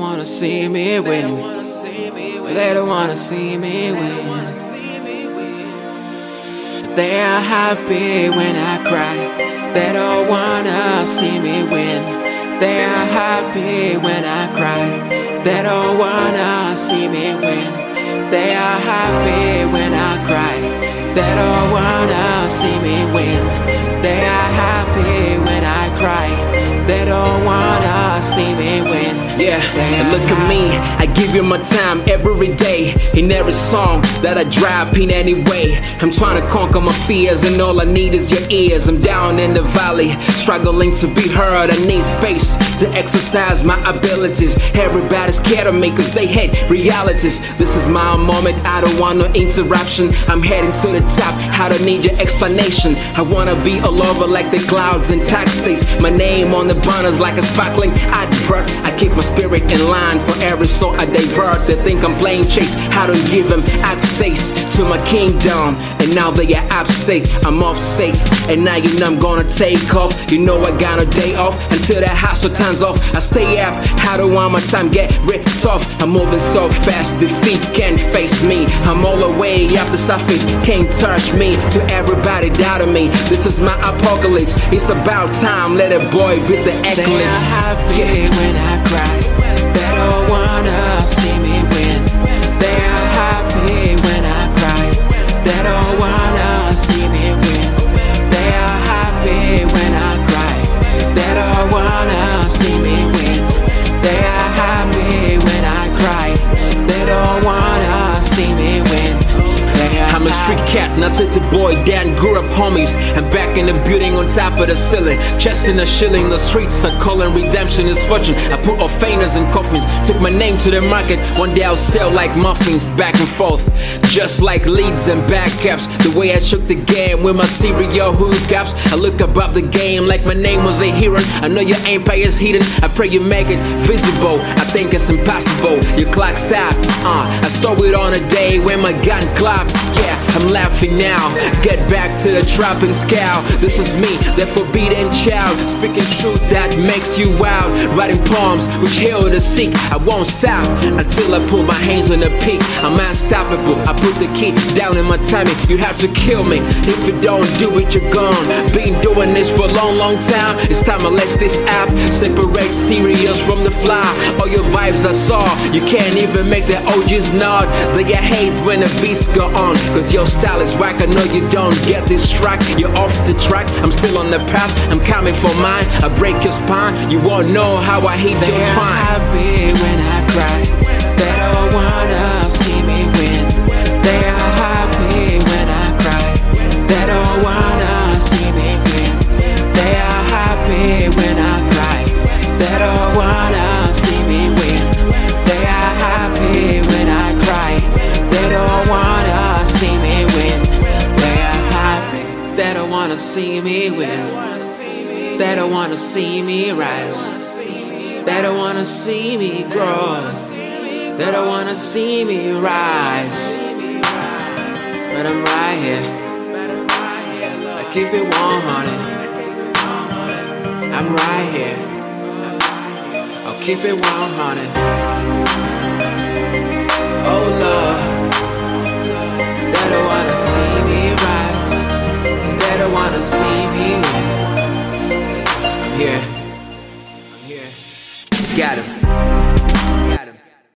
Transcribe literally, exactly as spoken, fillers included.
wanna see me win. They don't wanna see me win. They are happy when I cry. They don't wanna see me win. They are happy when I cry. They don't wanna see me win. They are happy when I cry. They don't wanna see me win. They are happy when I cry. They don't wanna see me win. Yeah, and look at me, I give you my time every day. In every song that I drop in any way. I'm trying to conquer my fears and all I need is your ears. I'm down in the valley, struggling to be heard. I need space to exercise my abilities. Everybody's scared of me cause they hate realities. This is my moment, I don't want no interruption. I'm heading to the top, I don't need your explanation. I wanna be all over like the clouds and taxis. My name on the banners like a sparkling advert. I keep my spirit in line for every soul I divert. They think I'm playing chase, I don't give them access to my kingdom. And now they are upset, I'm off safe. And now you know I'm gonna take off. You know I got no day off until that hustle time's off. I stay up, I don't want my time get ripped off. I'm moving so fast, defeat can't face me. I'm all the way up the surface, can't touch me. To everybody doubting me, this is my apocalypse. It's about time, let a boy beat the eclipse. They are happy yeah. when I cry. They don't wanna see me win. They are happy when I cry. They don't wanna see me win. They are happy when I cry. They don't wanna see me win. They are happy when I cry. They don't wanna see me win. I'm a street cat, not a boy, Dan grew up homies. I'm back in the building on top of the ceiling. Chesting a shilling, the streets are calling redemption is fortune. I put off feiners and coffins, took my name to the market. One day I'll sell like muffins, back and forth. Just like leads and backups. The way I shook the game with my serial hookups. I look above the game like my name was a hero. I know your empire's hidden, I pray you make it visible. I think it's impossible, your clock stopped. uh, I saw it on a day when my gun clapped. Yeah, I'm laughing now, get back to the trapping scowl. This is me, the forbidden child, speaking truth that makes you wild. Writing poems which heal the sick. I won't stop until I put my hands on the peak. I'm unstoppable, I put the key down in my timing. You have to kill me, if you don't do it you're gone. Been doing this for a long long time. It's time I let this app separate cereals from the fly. All your vibes I saw, you can't even make the O Gs nod. They get hates when the beats go on, cause your style is whack. I know you don't get this track, you're off the track. I'm still on the path, I'm coming for mine. I break your spine, you won't know how I hate they your twine. They are happy when I cry. They don't wanna see me win. They are happy when I cry. They don't wanna see me win. They are happy when I cry. They don't wanna see me win. They are happy when I cry. They don't wanna see me win. They are happy. They don't wanna see me win. They don't wanna see me rise. They don't wanna see me grow. They don't wanna see me rise. But I'm right here. I keep it one hundred. I'm right here. I'll keep it one hundred. Oh Lord. They don't wanna see me rise. They don't wanna see me win. I'm here. I'm here. Got him.